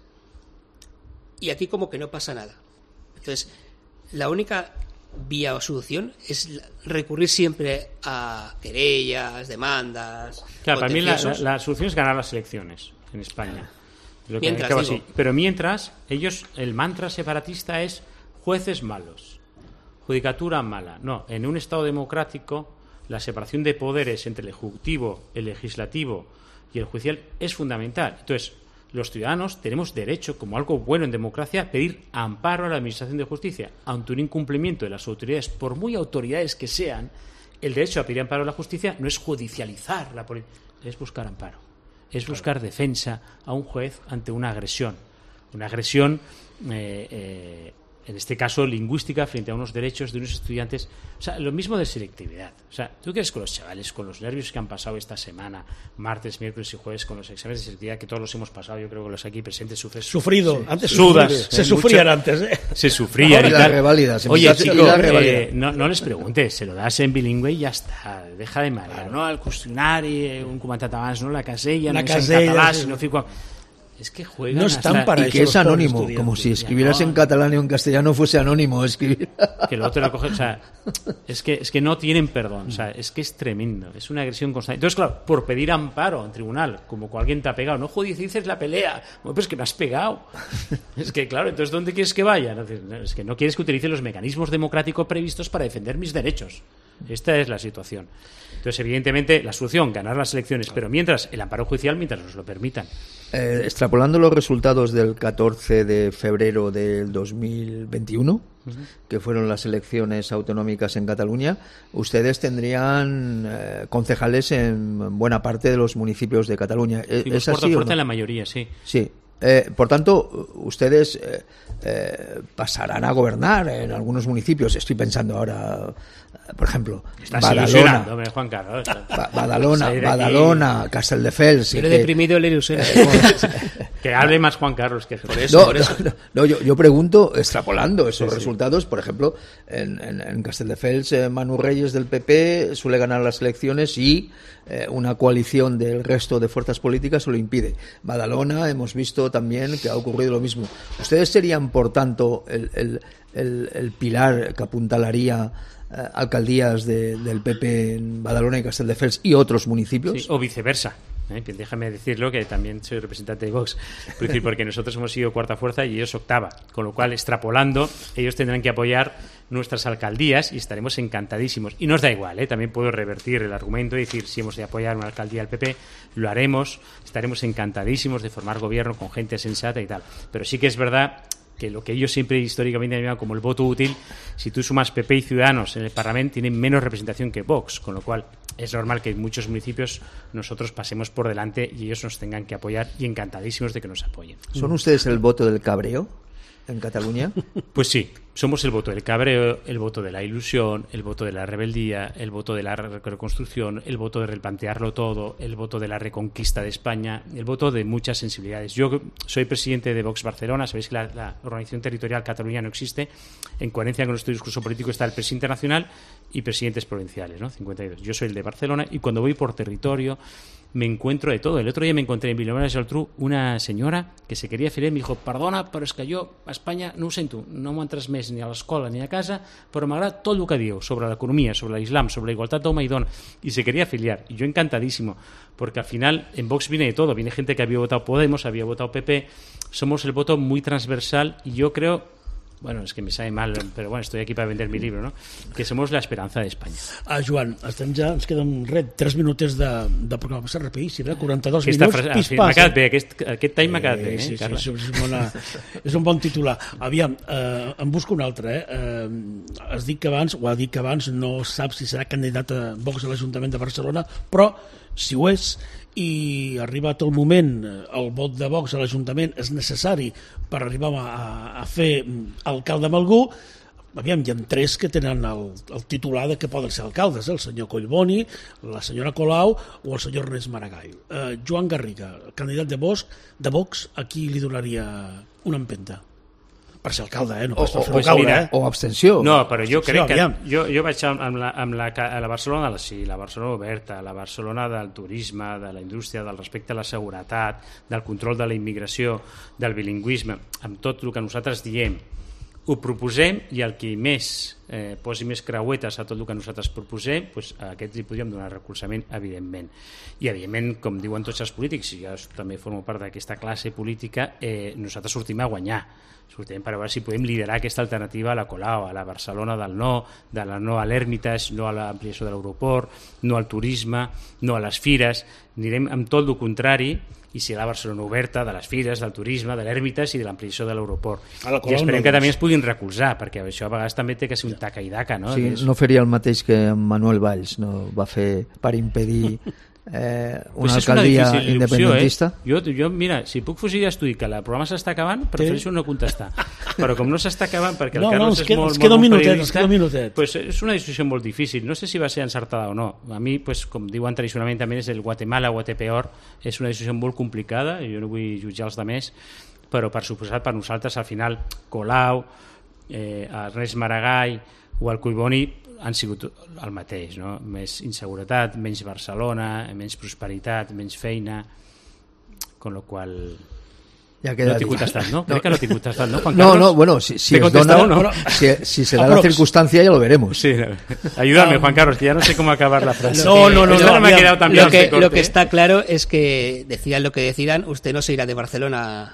y aquí como que no pasa nada. Entonces, la única vía o solución es recurrir siempre a querellas, demandas. Claro, para mí la, la, la solución es ganar las elecciones en España. Lo que mientras, así. Pero mientras, ellos, el mantra separatista es jueces malos, judicatura mala. No, en un Estado democrático la separación de poderes entre el Ejecutivo, el Legislativo y el Judicial es fundamental. Entonces, los ciudadanos tenemos derecho, como algo bueno en democracia, a pedir amparo a la Administración de Justicia. Ante un incumplimiento de las autoridades, por muy autoridades que sean, el derecho a pedir amparo a la justicia no es judicializar la política, es buscar amparo. Es buscar defensa a un juez ante una agresión. Una agresión, eh, eh, en este caso, lingüística, frente a unos derechos de unos estudiantes. O sea, lo mismo de selectividad. O sea, ¿tú crees con los chavales, con los nervios que han pasado esta semana, martes, miércoles y jueves, con los exámenes de selectividad, que todos los hemos pasado, yo creo que los aquí presentes sufren. Sufrido. Sí. Antes sudas. Se eh, sufrían mucho, antes, ¿eh? Se sufrían y, y las reválidas. Oye, chicos, eh, no, no les preguntes, se lo das en bilingüe y ya está. Deja de marear, no? El qüestionari, un comentat abans, no? La casella, la no casella, és en català, sí. si no fico... Es que juegan no están hasta... para y que es anónimo, como si escribieras no. en catalán y en castellano fuese anónimo escribir. Que luego te lo coges, o sea, es que, es que no tienen perdón, o sea, es que es tremendo, es una agresión constante. Entonces, claro, por pedir amparo en tribunal, como que alguien te ha pegado, no judicialices la pelea, bueno, pues que me has pegado. Es que, claro, entonces, ¿dónde quieres que vaya? Es que no quieres que utilice los mecanismos democráticos previstos para defender mis derechos. Esta es la situación. Entonces, evidentemente, la solución, ganar las elecciones, pero mientras, el amparo judicial, mientras nos lo permitan. Eh, extrapolando los resultados del catorce de febrero del dos mil veintiuno, uh-huh. que fueron las elecciones autonómicas en Cataluña, ustedes tendrían eh, concejales en buena parte de los municipios de Cataluña. Sí, ¿Es así fuerte o no? en la mayoría, sí. Sí. Eh, por tanto, ustedes eh, eh, pasarán a gobernar en algunos municipios. Estoy pensando ahora, por ejemplo, Estás Badalona, Juan Carlos. ba- Badalona, Badalona, Castelldefels. Pero he deprimido el ilusión. Que hable más Juan Carlos que por No, no, no, no, yo, yo pregunto, extrapolando esos sí, resultados, sí. Por ejemplo, en, en, en Castelldefels, eh, Manu Reyes del P P suele ganar las elecciones y eh, una coalición del resto de fuerzas políticas se lo impide. Badalona, hemos visto también que ha ocurrido lo mismo. ¿Ustedes serían, por tanto, el, el, el, el pilar que apuntalaría eh, alcaldías de, del P P en Badalona y Castelldefels y otros municipios? Sí, o viceversa. ¿Eh? Déjame decirlo, que también soy representante de Vox, porque nosotros hemos sido cuarta fuerza y ellos octava, con lo cual, extrapolando, ellos tendrán que apoyar nuestras alcaldías y estaremos encantadísimos. Y nos da igual, ¿eh? También puedo revertir el argumento y decir, si hemos de apoyar una alcaldía del P P, lo haremos, estaremos encantadísimos de formar gobierno con gente sensata y tal. Pero sí que es verdad que lo que ellos siempre históricamente han llamado como el voto útil, si tú sumas P P y Ciudadanos en el Parlamento, tienen menos representación que Vox, con lo cual es normal que en muchos municipios nosotros pasemos por delante y ellos nos tengan que apoyar, y encantadísimos de que nos apoyen. ¿Son ustedes el voto del cabreo en Cataluña? Pues sí, Somos el voto del cabreo, el voto de la ilusión, el voto de la rebeldía, el voto de la reconstrucción, el voto de replantearlo todo, el voto de la reconquista de España, el voto de muchas sensibilidades. Yo soy presidente de Vox Barcelona, sabéis que la, la organización territorial Cataluña no existe. En coherencia con nuestro discurso político está el presidente nacional y presidentes provinciales, ¿no? cincuenta y dos. Yo soy el de Barcelona y cuando voy por territorio me encuentro de todo. El otro día me encontré en Vilanova i la Geltrú una senyora que se quería afiliar i me dijo, perdona, però és que jo a Espanya no ho sento, no m'ho entres més ni a l'escola ni a casa, però m'agrada tot el que diu sobre l'economia, sobre l'islam, sobre la igualdad d'home y dona, y se quería afiliar. Y yo encantadísimo, porque al final en Vox viene de todo, viene gente que había votado Podemos, había votado P P, somos el voto muy transversal y yo creo... Bueno, es que me sabe mal, pero bueno, estoy aquí para vender mi libro, ¿no? Que somos la esperanza de España. Ah, Joan, estem ja, ens queden res, tres minutets de, de programa. Passa rapidíssim, eh? quaranta-dos Aquesta minuts, frase, pis fi, pas. M'ha quedat bé, aquest, aquest time m'ha quedat bé, eh, sí, sí, Carles? sí, és, bona, és un bon titular. Aviam, eh, en busco un altre. Eh? Eh, has dit que abans, o ha dit que abans, no saps si serà candidat a Vox a l'Ajuntament de Barcelona, però si ho és, i arribat el moment, el vot de Vox a l'Ajuntament és necessari per arribar a, a fer alcalde amb algú, aviam, hi ha tres que tenen el, el titular de que poden ser alcaldes, el senyor Collboni, la senyora Colau o el senyor Ernest Maragall. Eh, Joan Garriga, candidat de Vox, de Vox, a qui li donaria una empenta? Per ser alcalde, eh? No o, pas per o, fer-ho pues caure, mira, eh? o abstenció. No, però jo crec que... aviam. Jo, jo vaig amb la, amb la, a la Barcelona de la sí, la Barcelona oberta, la Barcelona del turisme, de la indústria, del respecte a la seguretat, del control de la immigració, del bilingüisme, amb tot el que nosaltres diem. Ho proposem i el que més eh, posi més creuetes a tot el que nosaltres proposem, doncs a aquests hi podríem donar recolzament, evidentment. I, evidentment, com diuen tots els polítics, i jo també formo part d'aquesta classe política, eh, nosaltres sortim a guanyar. Sortim per veure si podem liderar aquesta alternativa a la Colau, a la Barcelona del no, de la no a l'Hermitage, no a l'ampliació de l'aeroport, no al turisme, no a les fires. Anirem amb tot el contrari, i si la Barcelona oberta, de les fires, del turisme, de l'Hermitage i de l'ampliació de l'aeroport. I esperem que també ens puguin recolzar, perquè això a vegades també té que ser un taca i daca, no? Sí, no faria el mateix que Manuel Valls no va fer per impedir eh, una pues alcaldia una independentista. Eh? Jo, jo, mira, si puc fugir ja estudi que el programa s'està acabant, prefereixo no contestar. Però com no s'està acabant, perquè el no, Carlos no, és molt, molt, molt bon periodista, minutet, queda un minutet. Pues és una decisió molt difícil. No sé si va ser encertada o no. A mi, pues, com diuen tradicionalment també, és el Guatemala, Guatepeor, és una decisió molt complicada, i jo no vull jutjar els demés, però per suposat per nosaltres al final Colau, eh, Ernest Maragall o el Collboni han sigut el mateix, no? Més inseguretat, menys Barcelona, menys prosperitat, menys feina, con lo qual... Ja no t'he contestat, ¿no? Crec que no t'he contestat, ¿no, Juan No, Carlos? no, bueno, si, si, es dona, o no? si, si se da la circunstancia ya lo veremos. Sí, ayúdame, Juan Carlos, que ya no sé cómo acabar la frase. No, no, no, no, no me ha quedado tan bien lo, que, este corte, lo que ¿eh? está claro es que decidan lo que decidan, usted no se irá de Barcelona.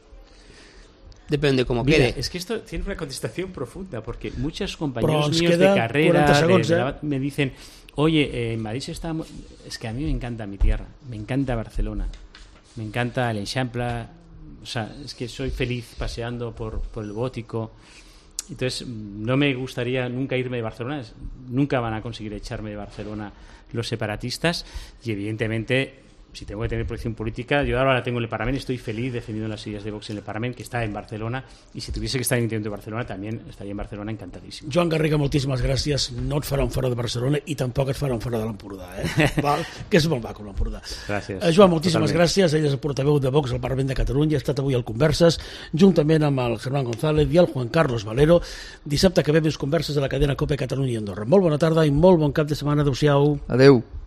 Depende de cómo Mira, quede. es que esto tiene una contestación profunda, porque muchos Però compañeros ens míos de queda carrera quaranta segons, de- de eh? la- me dicen, oye, eh, en Madrid se está... mu- Es que a mí me encanta mi tierra, me encanta Barcelona, me encanta el Eixample, o sea, es que soy feliz paseando por, por el Gótico. Entonces, no me gustaría nunca irme de Barcelona, es- nunca van a conseguir echarme de Barcelona los separatistas, y evidentemente, si tengo que tener proyección política, yo ahora la tengo en el Parlament, estoy feliz defendiendo las ideas de Vox en el Parlament, que está en Barcelona, y si tuviese que estar en el interior de Barcelona, también estaría en Barcelona encantadísimo. Joan Garriga, moltíssimes gràcies. No et faran fora de Barcelona i tampoc et faran fora de l'Empordà, eh? Val? Que és molt maco l'Empordà. Gràcies. Eh, Joan, moltíssimes Totalment. gràcies. Ell és el portaveu de Vox al Parlament de Catalunya. Ha estat avui al Converses, juntament amb el Germán González i el Juan Carlos Valero. Dissabte que ve més converses a la cadena COPE Catalunya i Andorra. Molt bona tarda i molt bon cap de setmana. Adéu-siau. Adeu.